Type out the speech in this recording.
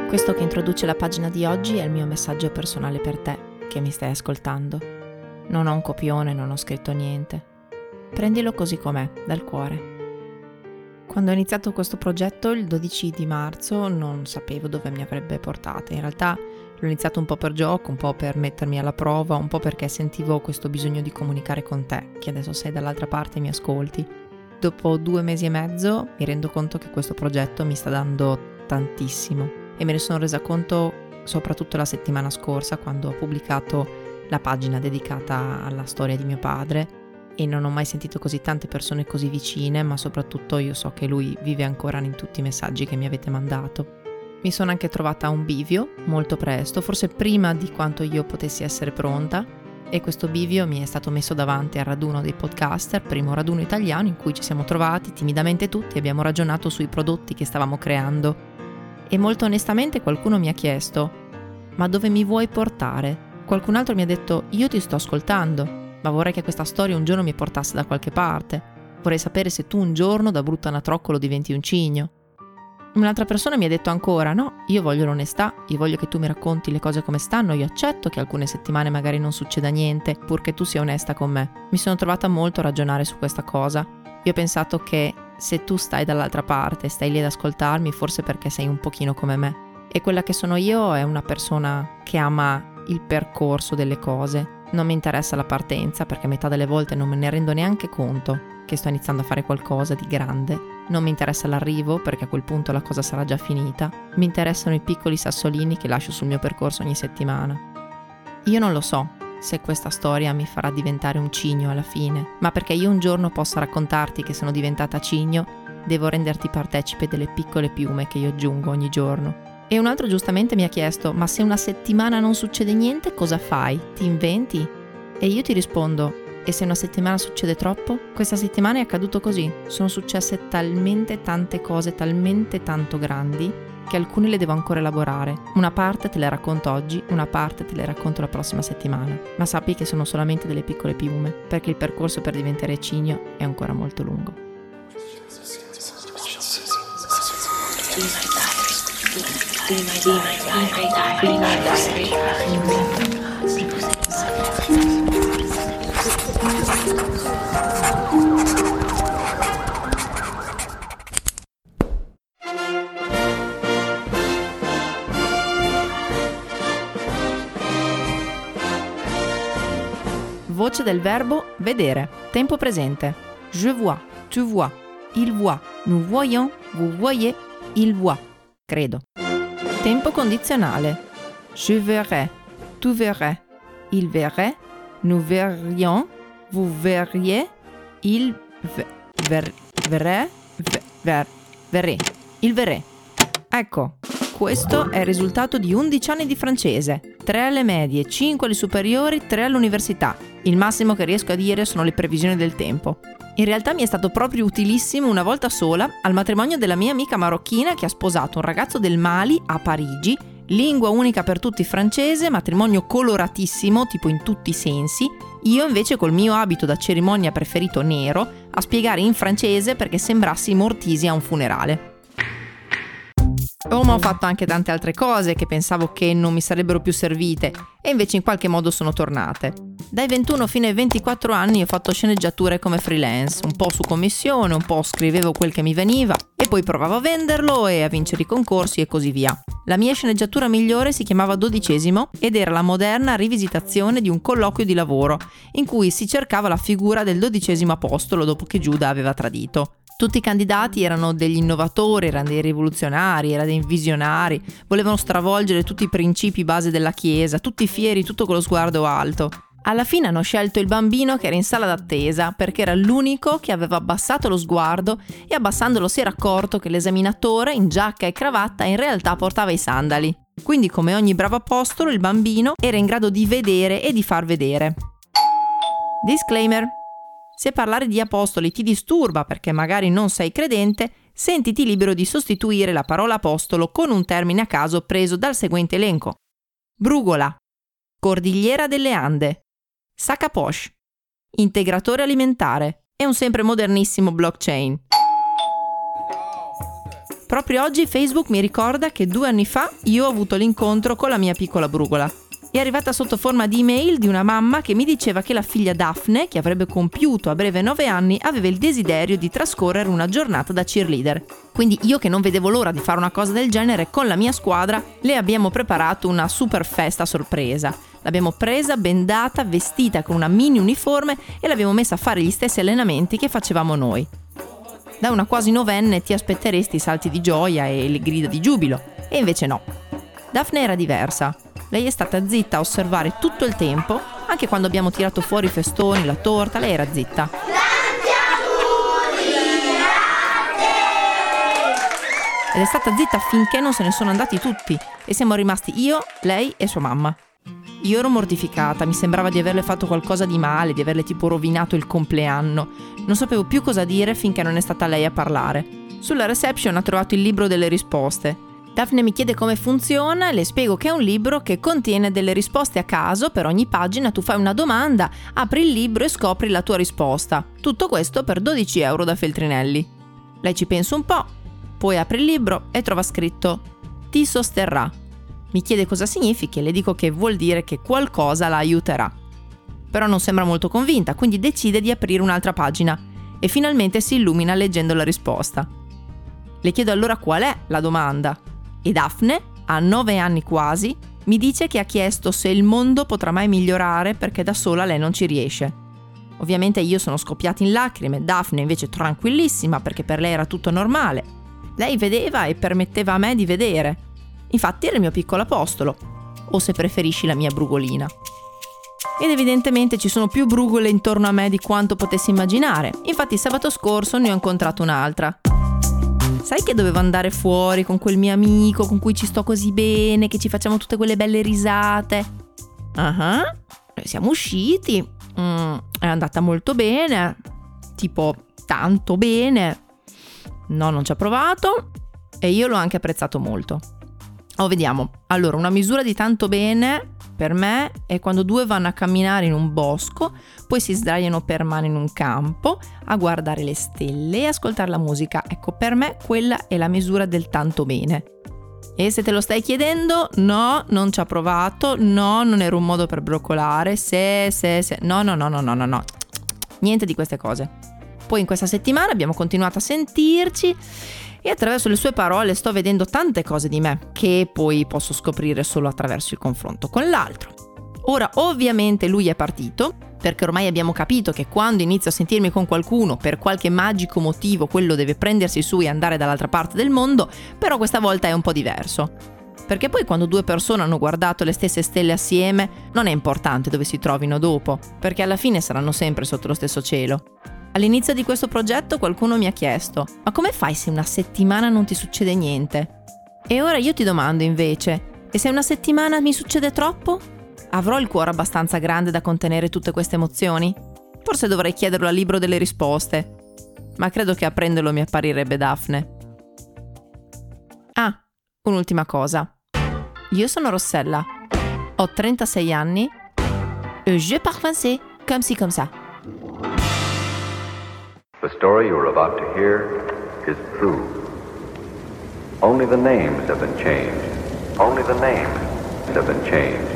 Questo che introduce la pagina di oggi è il mio messaggio personale per te, che mi stai ascoltando. Non ho un copione, non ho scritto niente. Prendilo così com'è, dal cuore. Quando ho iniziato questo progetto, il 12 di marzo, non sapevo dove mi avrebbe portata. In realtà l'ho iniziato un po' per gioco, un po' per mettermi alla prova, un po' perché sentivo questo bisogno di comunicare con te, che adesso sei dall'altra parte e mi ascolti. Dopo 2 mesi e mezzo mi rendo conto che questo progetto mi sta dando tantissimo. E me ne sono resa conto soprattutto la settimana scorsa, quando ho pubblicato la pagina dedicata alla storia di mio padre, e non ho mai sentito così tante persone così vicine, ma soprattutto io so che lui vive ancora in tutti i messaggi che mi avete mandato. Mi sono anche trovata a un bivio molto presto, forse prima di quanto io potessi essere pronta, e questo bivio mi è stato messo davanti al raduno dei podcaster, primo raduno italiano in cui ci siamo trovati timidamente tutti e abbiamo ragionato sui prodotti che stavamo creando. E molto onestamente qualcuno mi ha chiesto: ma dove mi vuoi portare? Qualcun altro mi ha detto: io ti sto ascoltando, ma vorrei che questa storia un giorno mi portasse da qualche parte. Vorrei sapere se tu un giorno da brutto anatroccolo diventi un cigno. Un'altra persona mi ha detto ancora: no, io voglio l'onestà, io voglio che tu mi racconti le cose come stanno, io accetto che alcune settimane magari non succeda niente, purché tu sia onesta con me. Mi sono trovata molto a ragionare su questa cosa. Io ho pensato che se tu stai dall'altra parte, stai lì ad ascoltarmi, forse perché sei un pochino come me. E quella che sono io è una persona che ama il percorso delle cose. Non mi interessa la partenza, perché metà delle volte non me ne rendo neanche conto che sto iniziando a fare qualcosa di grande. Non mi interessa l'arrivo, perché a quel punto la cosa sarà già finita. Mi interessano i piccoli sassolini che lascio sul mio percorso ogni settimana. Io non lo so se questa storia mi farà diventare un cigno alla fine, ma perché io un giorno possa raccontarti che sono diventata cigno, devo renderti partecipe delle piccole piume che io aggiungo ogni giorno. E un altro giustamente mi ha chiesto: ma se una settimana non succede niente, cosa fai? Ti inventi? E io ti rispondo: e se una settimana succede troppo? Questa settimana è accaduto così. Sono successe talmente tante cose, talmente tanto grandi, che alcune le devo ancora elaborare. Una parte te le racconto oggi, una parte te le racconto la prossima settimana. Ma sappi che sono solamente delle piccole piume, perché il percorso per diventare cigno è ancora molto lungo. Voce del verbo vedere. Tempo presente. Je vois, tu vois, il voit, nous voyons, vous voyez, il voit. Credo. Tempo condizionale. Je verrai, tu verrais, il verrait, nous verrions, vous verriez, il verrait, il verrà. Ecco, questo è il risultato di 11 anni di francese, 3 alle medie, 5 alle superiori, 3 all'università. Il massimo che riesco a dire sono le previsioni del tempo. In realtà mi è stato proprio utilissimo una volta sola al matrimonio della mia amica marocchina che ha sposato un ragazzo del Mali a Parigi, lingua unica per tutti francese, matrimonio coloratissimo, tipo in tutti i sensi. Io invece col mio abito da cerimonia preferito nero a spiegare in francese perché sembrassi Mortisi a un funerale. Ma ho fatto anche tante altre cose che pensavo che non mi sarebbero più servite e invece in qualche modo sono tornate. Dai 21 fino ai 24 anni ho fatto sceneggiature come freelance, un po' su commissione, un po' scrivevo quel che mi veniva e poi provavo a venderlo e a vincere i concorsi e così via. La mia sceneggiatura migliore si chiamava Dodicesimo ed era la moderna rivisitazione di un colloquio di lavoro in cui si cercava la figura del 12° apostolo dopo che Giuda aveva tradito. Tutti i candidati erano degli innovatori, erano dei rivoluzionari, erano dei visionari, volevano stravolgere tutti i principi base della Chiesa, tutti fieri, tutto con lo sguardo alto. Alla fine hanno scelto il bambino che era in sala d'attesa perché era l'unico che aveva abbassato lo sguardo e abbassandolo si era accorto che l'esaminatore in giacca e cravatta in realtà portava i sandali. Quindi, come ogni bravo apostolo, il bambino era in grado di vedere e di far vedere. Disclaimer: se parlare di apostoli ti disturba perché magari non sei credente, sentiti libero di sostituire la parola apostolo con un termine a caso preso dal seguente elenco: brugola, cordigliera delle Ande, sac à poche, integratore alimentare e un sempre modernissimo blockchain. Proprio oggi Facebook mi ricorda che 2 anni fa io ho avuto l'incontro con la mia piccola Brugola. È arrivata sotto forma di email di una mamma che mi diceva che la figlia Daphne, che avrebbe compiuto a breve 9 anni, aveva il desiderio di trascorrere una giornata da cheerleader. Quindi io, che non vedevo l'ora di fare una cosa del genere, con la mia squadra le abbiamo preparato una super festa a sorpresa. L'abbiamo presa, bendata, vestita con una mini uniforme e l'abbiamo messa a fare gli stessi allenamenti che facevamo noi. Da una quasi novenne ti aspetteresti salti di gioia e le grida di giubilo, e invece no. Daphne era diversa. Lei è stata zitta a osservare tutto il tempo, anche quando abbiamo tirato fuori i festoni, la torta, lei era zitta. Ed è stata zitta finché non se ne sono andati tutti e siamo rimasti io, lei e sua mamma. Io ero mortificata, mi sembrava di averle fatto qualcosa di male, di averle tipo rovinato il compleanno. Non sapevo più cosa dire finché non è stata lei a parlare. Sulla reception ha trovato il libro delle risposte. Daphne mi chiede come funziona e le spiego che è un libro che contiene delle risposte a caso. Per ogni pagina tu fai una domanda, apri il libro e scopri la tua risposta. Tutto questo per 12 euro da Feltrinelli. Lei ci pensa un po', poi apre il libro e trova scritto "Ti sosterrà". Mi chiede cosa significhi e le dico che vuol dire che qualcosa la aiuterà. Però non sembra molto convinta, quindi decide di aprire un'altra pagina e finalmente si illumina leggendo la risposta. Le chiedo allora qual è la domanda. E Daphne, a 9 anni quasi, mi dice che ha chiesto se il mondo potrà mai migliorare perché da sola lei non ci riesce. Ovviamente io sono scoppiata in lacrime, Daphne invece tranquillissima perché per lei era tutto normale. Lei vedeva e permetteva a me di vedere. Infatti era il mio piccolo apostolo, o se preferisci la mia brugolina. Ed evidentemente ci sono più brugole intorno a me di quanto potessi immaginare. Infatti sabato scorso ne ho incontrato un'altra. Sai che dovevo andare fuori con quel mio amico con cui ci sto così bene, che ci facciamo tutte quelle belle risate? Noi siamo usciti, è andata molto bene, tipo tanto bene. No, non ci ha provato e io l'ho anche apprezzato molto. Vediamo. Allora, una misura di tanto bene per me è quando 2 vanno a camminare in un bosco, poi si sdraiano per mano in un campo a guardare le stelle e ascoltare la musica. Ecco, per me quella è la misura del tanto bene. E se te lo stai chiedendo, no, non ci ha provato, no, non era un modo per broccolare, no. Niente di queste cose. Poi in questa settimana abbiamo continuato a sentirci e attraverso le sue parole sto vedendo tante cose di me che poi posso scoprire solo attraverso il confronto con l'altro. Ora ovviamente lui è partito, perché ormai abbiamo capito che quando inizio a sentirmi con qualcuno per qualche magico motivo quello deve prendersi su e andare dall'altra parte del mondo, però questa volta è un po' diverso. Perché poi quando 2 persone hanno guardato le stesse stelle assieme non è importante dove si trovino dopo, perché alla fine saranno sempre sotto lo stesso cielo. All'inizio di questo progetto qualcuno mi ha chiesto: ma come fai se una settimana non ti succede niente? E ora io ti domando invece: e se una settimana mi succede troppo? Avrò il cuore abbastanza grande da contenere tutte queste emozioni? Forse dovrei chiederlo al libro delle risposte, ma credo che a prenderlo mi apparirebbe Daphne. Un'ultima cosa. Io sono Rossella, ho 36 anni et je parle français comme ci comme ça. The story you are about to hear is true. Only the names have been changed. Only the names have been changed.